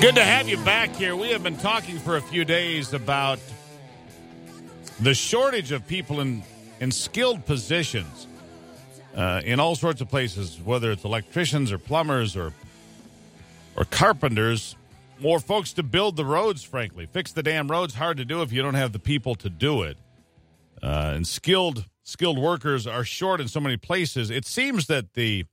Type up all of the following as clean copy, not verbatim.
Good to have you back here. We have been talking for a few days about the shortage of people in skilled positions in all sorts of places, whether it's electricians or plumbers or carpenters. More folks to build the roads, frankly. Fix the damn roads, hard to do if you don't have the people to do it. And skilled workers are short in so many places. It seems that the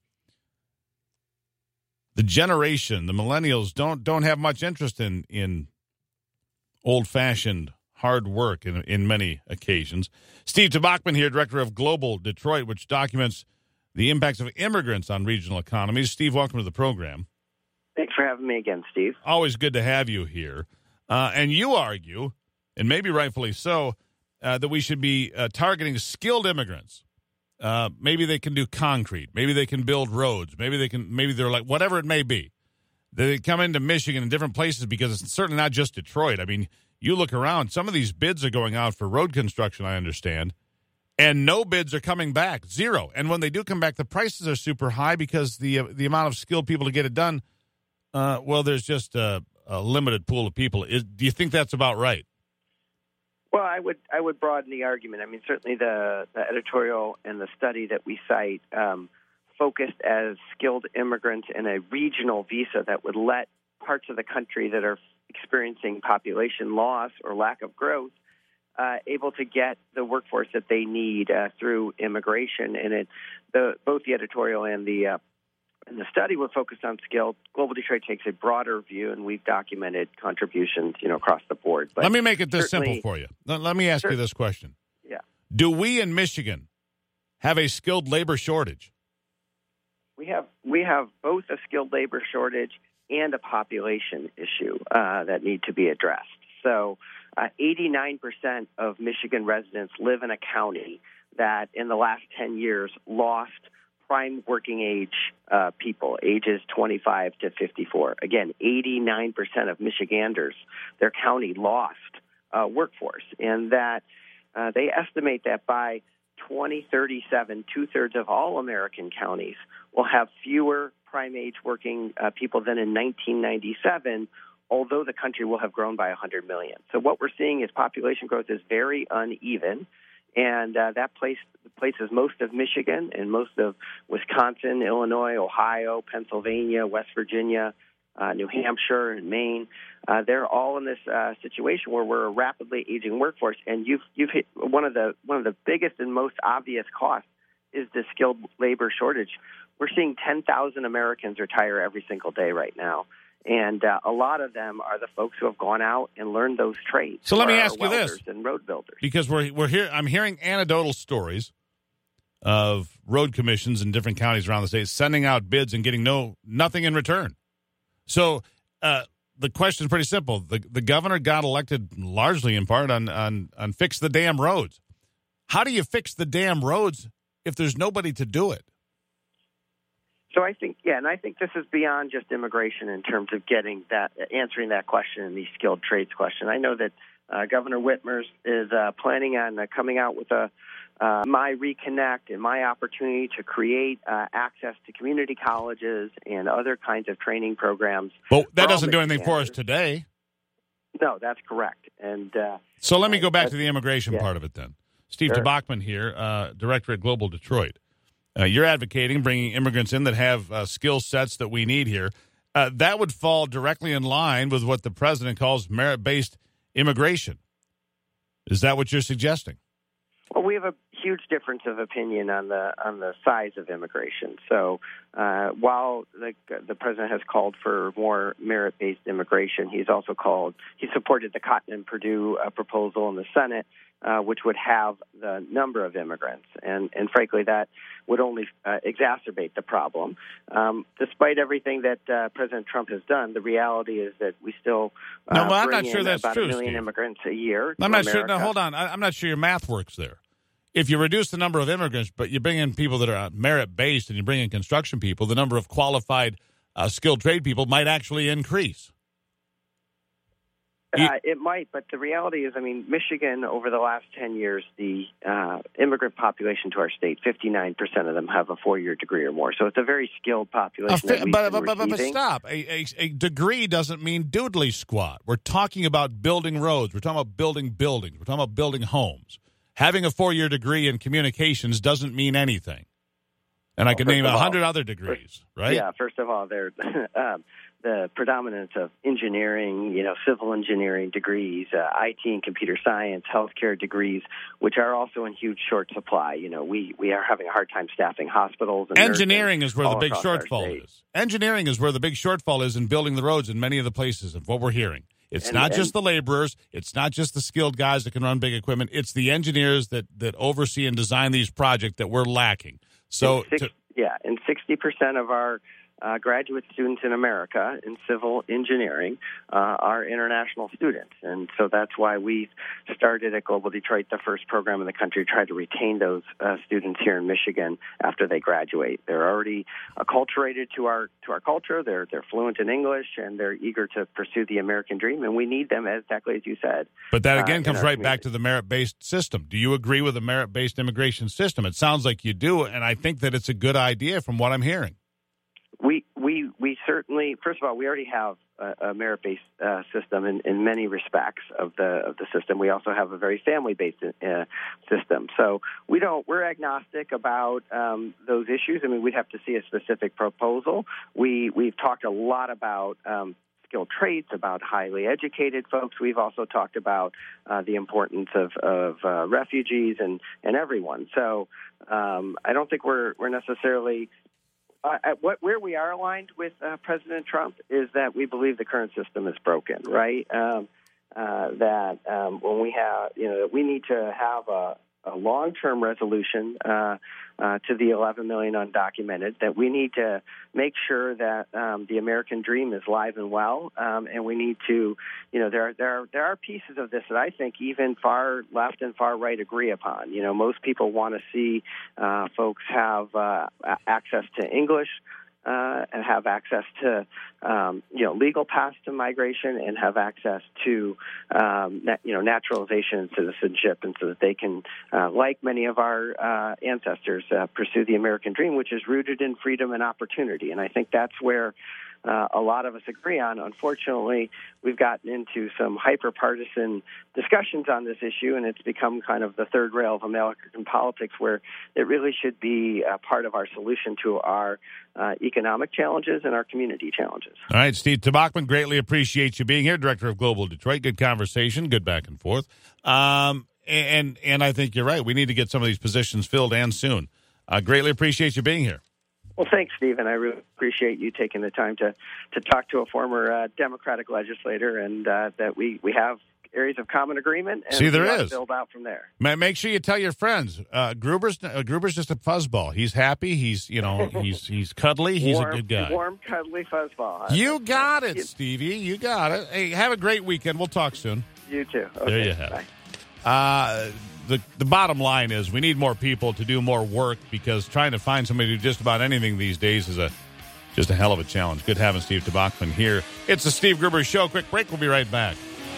generation, the millennials, don't have much interest in old-fashioned hard work in many occasions. Steve Tabachman here, director of Global Detroit, which documents the impacts of immigrants on regional economies. Steve, welcome to the program. Thanks for having me again, Steve. Always good to have you here. And you argue, and maybe rightfully so, that we should be targeting skilled immigrants. Maybe they can do concrete. Maybe they can build roads. Maybe they're like, whatever it may be. They come into Michigan in different places because it's certainly not just Detroit. I mean, you look around, some of these bids are going out for road construction, I understand, and no bids are coming back, zero. And when they do come back, the prices are super high because the amount of skilled people to get it done, there's just a limited pool of people. Do you think that's about right? Well, I would broaden the argument. I mean, certainly the editorial and the study that we cite focused as skilled immigrants in a regional visa that would let parts of the country that are experiencing population loss or lack of growth able to get the workforce that they need through immigration. And both the editorial and the study were focused on skilled. Global Detroit takes a broader view, and we've documented contributions, across the board. But let me make it this simple for you. Let me ask you this question. Yeah. Do we in Michigan have a skilled labor shortage? We have both a skilled labor shortage and a population issue that need to be addressed. So 89% of Michigan residents live in a county that in the last 10 years lost prime working age people, ages 25 to 54. Again, 89% of Michiganders, their county lost workforce, and that they estimate that by 2037, two-thirds of all American counties will have fewer prime age working people than in 1997, although the country will have grown by 100 million. So what we're seeing is population growth is very uneven. And that places most of Michigan and most of Wisconsin, Illinois, Ohio, Pennsylvania, West Virginia, New Hampshire, and Maine. They're all in this situation where we're a rapidly aging workforce. And you've hit one of the biggest and most obvious costs is the skilled labor shortage. We're seeing 10,000 Americans retire every single day right now. And a lot of them are the folks who have gone out and learned those trades. So let me ask you this, and road builders, because we're here. I'm hearing anecdotal stories of road commissions in different counties around the state sending out bids and getting nothing in return. So the question is pretty simple. The governor got elected largely in part on fix the damn roads. How do you fix the damn roads if there's nobody to do it? So I think this is beyond just immigration in terms of answering that question and the skilled trades question. I know that Governor Whitmer is planning on coming out with a My Reconnect and My Opportunity to create access to community colleges and other kinds of training programs. But that doesn't do anything for us today. No, that's correct. And so let me go back to the immigration part of it then. Steve Tabachman here, director at Global Detroit. You're advocating bringing immigrants in that have skill sets that we need here. That would fall directly in line with what the president calls merit-based immigration. Is that what you're suggesting? Well, we have a huge difference of opinion on the size of immigration. So while the president has called for more merit-based immigration, he supported the Cotton and Perdue proposal in the Senate, which would have the number of immigrants. And frankly, that would only exacerbate the problem. Despite everything that President Trump has done, the reality is that we still I'm not sure that's about true, 1 million Steve. immigrants a year. I'm not sure. No, hold on. I'm not sure your math works there. If you reduce the number of immigrants, but you bring in people that are merit-based and you bring in construction people, the number of qualified skilled trade people might actually increase. It might, but the reality is, Michigan, over the last 10 years, the immigrant population to our state, 59% of them have a 4-year degree or more. So it's a very skilled population. But stop. A degree doesn't mean doodly squat. We're talking about building roads. We're talking about building buildings. We're talking about building homes. Having a 4-year degree in communications doesn't mean anything. And I can name 100 other degrees, right? Yeah, first of all, they're the predominance of engineering, civil engineering degrees, IT and computer science, healthcare degrees, which are also in huge short supply. We are having a hard time staffing hospitals. And engineering is where the big shortfall is. Engineering is where the big shortfall is in building the roads in many of the places of what we're hearing. It's not just the laborers. It's not just the skilled guys that can run big equipment. It's the engineers that oversee and design these projects that we're lacking. So, and 60% of our graduate students in America in civil engineering are international students. And so that's why we started at Global Detroit, the first program in the country, to try to retain those students here in Michigan after they graduate. They're already acculturated to our culture. They're fluent in English, and they're eager to pursue the American dream. And we need them, exactly as you said. But that, again, comes right back to the merit-based system. Do you agree with the merit-based immigration system? It sounds like you do, and I think that it's a good idea from what I'm hearing. We certainly, first of all, we already have a merit-based system in many respects of the system. We also have a very family-based system. So we're agnostic about those issues. We'd have to see a specific proposal. We've talked a lot about skilled trades, about highly educated folks. We've also talked about the importance of refugees and everyone. So I don't think we're necessarily. Where we are aligned with President Trump is that we believe the current system is broken, right? That when we have, we need to have a long-term resolution to the 11 million undocumented, that we need to make sure that the American dream is live and well, and we need to, there are pieces of this that I think even far left and far right agree upon. Most people want to see folks have access to English, and have access to, legal paths to migration, and have access to, naturalization and citizenship, and so that they can, like many of our ancestors, pursue the American dream, which is rooted in freedom and opportunity. And I think that's where a lot of us agree on. Unfortunately, we've gotten into some hyper-partisan discussions on this issue, and it's become kind of the third rail of American politics, where it really should be part of our solution to our economic challenges and our community challenges. All right, Steve Tobachman, greatly appreciate you being here, Director of Global Detroit. Good conversation, good back and forth. And I think you're right. We need to get some of these positions filled, and soon. Greatly appreciate you being here. Well, thanks, Stephen. I really appreciate you taking the time to talk to a former Democratic legislator, and that we have areas of common agreement, and there is. Build out from there. Make sure you tell your friends. Gruber's just a fuzzball. He's happy. He's he's cuddly. He's a good guy. Warm, cuddly fuzzball. You got it, Stevie. You got it. Hey, have a great weekend. We'll talk soon. You too. Okay, there you have it. The bottom line is we need more people to do more work, because trying to find somebody to do just about anything these days is just a hell of a challenge. Good having Steve Tobachman here. It's the Steve Gruber Show. Quick break. We'll be right back.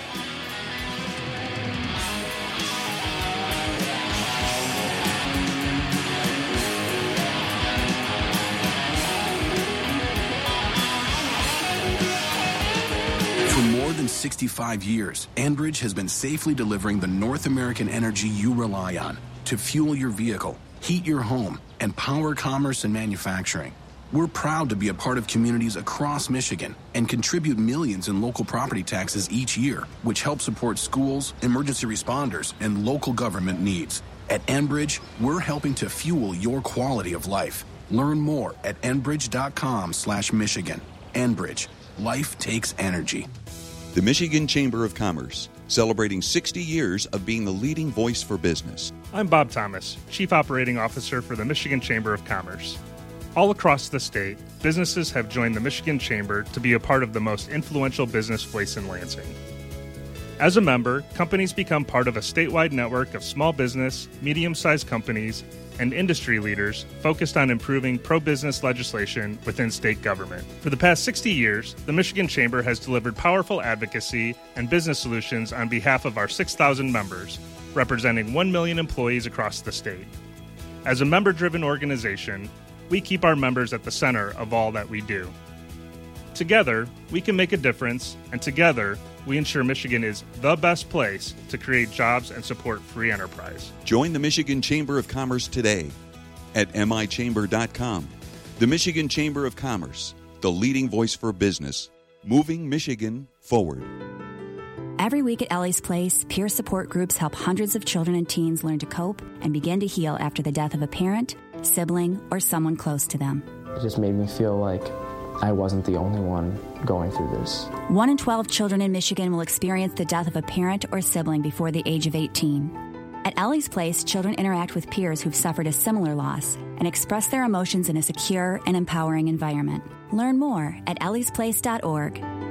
For more than 65 years, Enbridge has been safely delivering the North American energy you rely on to fuel your vehicle, heat your home, and power commerce and manufacturing. We're proud to be a part of communities across Michigan and contribute millions in local property taxes each year, which help support schools, emergency responders, and local government needs. At Enbridge, we're helping to fuel your quality of life. Learn more at enbridge.com/Michigan. Enbridge. Life takes energy. The Michigan Chamber of Commerce, celebrating 60 years of being the leading voice for business. I'm Bob Thomas, Chief Operating Officer for the Michigan Chamber of Commerce. All across the state, businesses have joined the Michigan Chamber to be a part of the most influential business voice in Lansing. As a member, companies become part of a statewide network of small business, medium-sized companies, and industry leaders focused on improving pro-business legislation within state government. For the past 60 years, the Michigan Chamber has delivered powerful advocacy and business solutions on behalf of our 6,000 members, representing 1 million employees across the state. As a member-driven organization, we keep our members at the center of all that we do. Together, we can make a difference, and together, we ensure Michigan is the best place to create jobs and support free enterprise. Join the Michigan Chamber of Commerce today at michamber.com. The Michigan Chamber of Commerce, the leading voice for business, moving Michigan forward. Every week at Ellie's Place, peer support groups help hundreds of children and teens learn to cope and begin to heal after the death of a parent, sibling, or someone close to them. It just made me feel like I wasn't the only one going through this. 1 in 12 children in Michigan will experience the death of a parent or sibling before the age of 18. At Ellie's Place, children interact with peers who've suffered a similar loss and express their emotions in a secure and empowering environment. Learn more at elliesplace.org.